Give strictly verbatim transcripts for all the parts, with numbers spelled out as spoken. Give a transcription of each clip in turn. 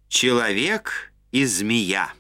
Человек и змея.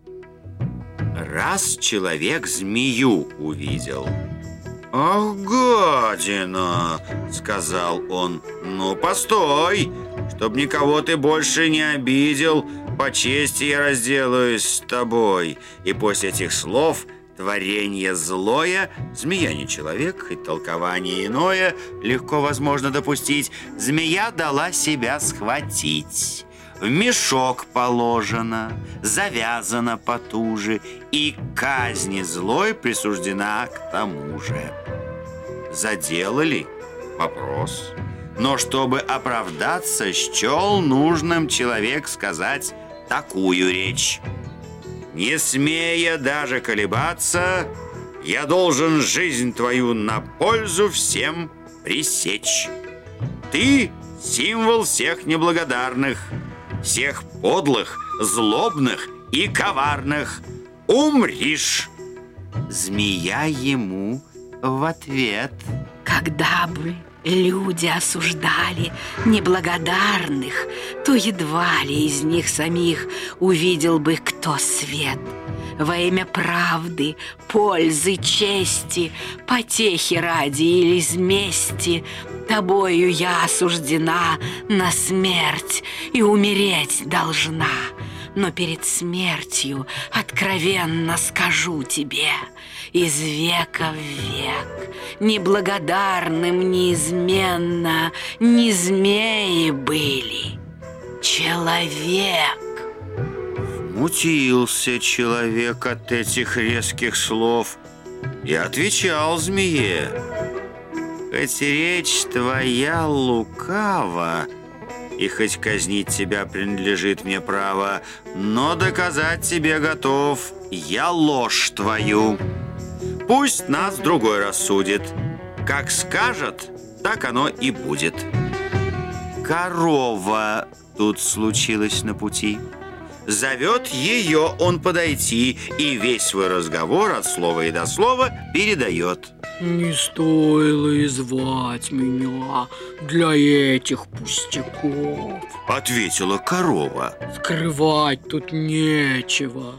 Раз человек змею увидел. «Ах, гадина!» — сказал он. «Ну, постой! Чтоб никого ты больше не обидел, по чести я разделаюсь с тобой». И после этих слов творение злое, змея не человек, хоть толкование иное легко возможно допустить, змея дала себя схватить. В мешок положено, завязано потуже, и казни злой присуждена к тому же. Заделали? Вопрос. Но чтобы оправдаться, счел нужным человек сказать такую речь. «Не смея даже колебаться, я должен жизнь твою на пользу всем пресечь. Ты — символ всех неблагодарных, всех подлых, злобных и коварных. Умришь!» Змея ему в ответ: когда бы люди осуждали неблагодарных, то едва ли из них самих увидел бы кто свет. Во имя правды, пользы, чести, потехи ради или из мести тобою я осуждена на смерть и умереть должна. Но перед смертью откровенно скажу тебе: из века в век неблагодарным неизменно не змеи были, человек. Мутился человек от этих резких слов и отвечал змее: «Хоть речь твоя лукава, и хоть казнить тебя принадлежит мне право, но доказать тебе готов я ложь твою. Пусть нас другой рассудит. Как скажет, так оно и будет». Корова тут случилась на пути. Зовет ее он подойти, и весь свой разговор от слова и до слова передает. «Не стоило и звать меня для этих пустяков», — ответила корова. «Скрывать тут нечего.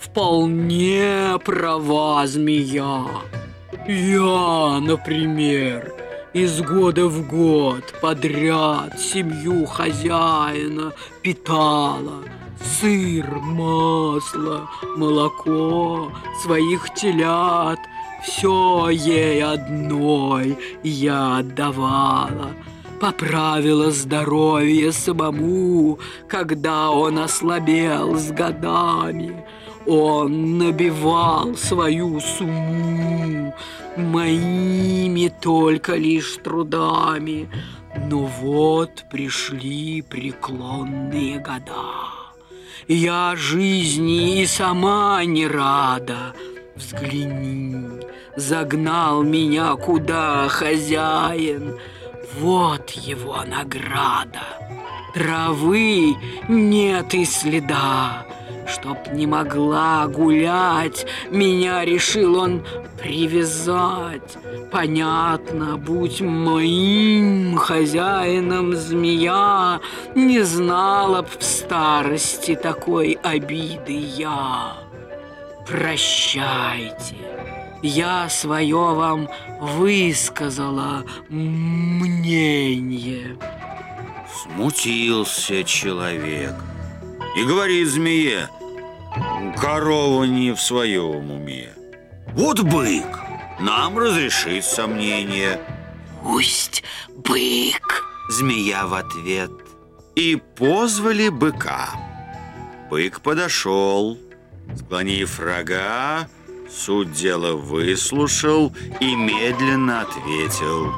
Вполне права змея. Я, например, из года в год подряд семью хозяина питала. Сыр, масло, молоко, своих телят — все ей одной я отдавала. Поправила здоровье самому, когда он ослабел с годами. Он набивал свою сумму моими только лишь трудами. Но вот пришли преклонные года. Я жизни и сама не рада. Взгляни, загнал меня куда хозяин. Вот его награда. Травы нет и следа. Чтоб не могла гулять, меня решил он привязать. Понятно, будь моим хозяином змея, не знала б в старости такой обиды я. Прощайте, я свое вам высказала мнение». Смутился человек и говорит змее: «Корова не в своем уме. Вот бык нам разрешит сомнение». «Пусть бык», — змея в ответ. И позвали быка. Бык подошел, склонив рога, суть дела выслушал и медленно ответил: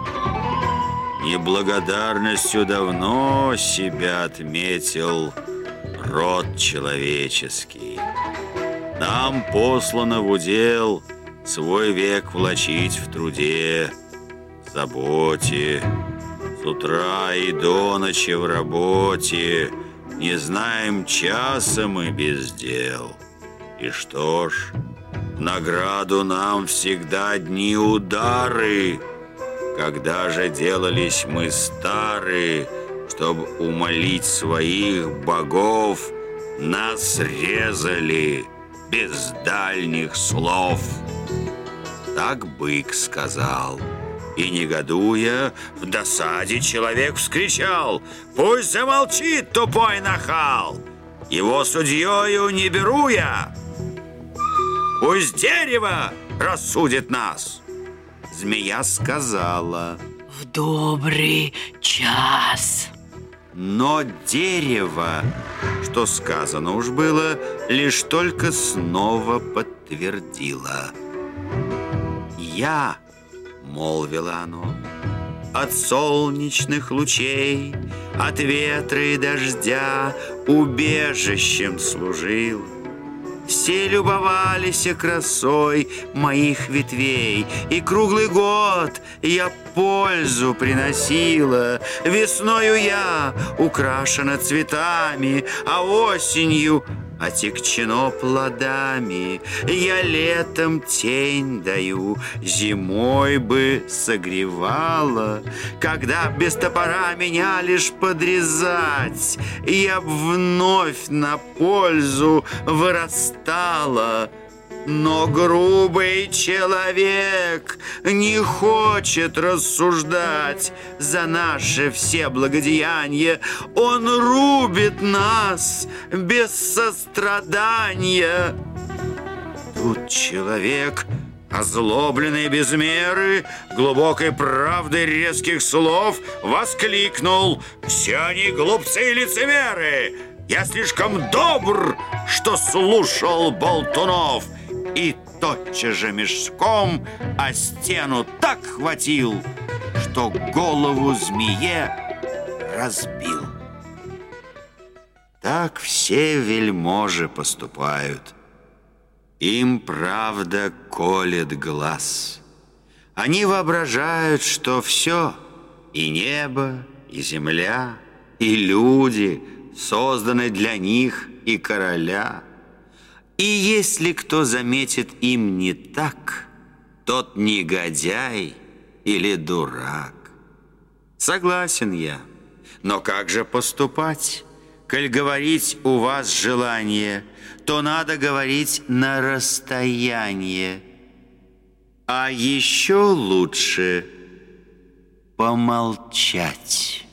«Неблагодарностью давно себя отметил род человеческий. Нам послано в удел свой век влачить в труде, заботе, с утра и до ночи в работе, не знаем часа мы без дел. И что ж, в награду нам всегда одни удары. Когда же делались мы стары, чтобы умолить своих богов нас резали без дальних слов. Так бык сказал. И, негодуя, в досаде человек вскричал: пусть замолчит тупой нахал, его судьёю не беру я. Пусть дерево рассудит нас. Змея сказала: в добрый час. но дерево, что сказано уж было, лишь только снова подтвердило. Я, молвило оно, от солнечных лучей, от ветра и дождя убежищем служил. Все любовались красой моих ветвей, и круглый год я пользу приносила. Весною я украшена цветами, а осенью отягчено плодами. Я летом тень даю, зимой бы согревала. Когда б без топора меня лишь подрезать, я б вновь на пользу вырастала. Но грубый человек не хочет рассуждать за наши все благодеяния. Он рубит нас без сострадания. Тут человек, озлобленный без меры, глубокой правдой резких слов, воскликнул: все они глупцы и лицемеры! Я слишком добр, что слушал болтунов. И тотчас же мешком о стену так хватил, что голову змее разбил. Так все вельможи поступают. Им правда колет глаз. Они воображают, что все, и небо, и земля, и люди созданы для них и короля. И если кто заметит им не так, тот негодяй или дурак. Согласен я, но как же поступать? Коль говорить у вас желание, то надо говорить на расстояние. А еще лучше помолчать.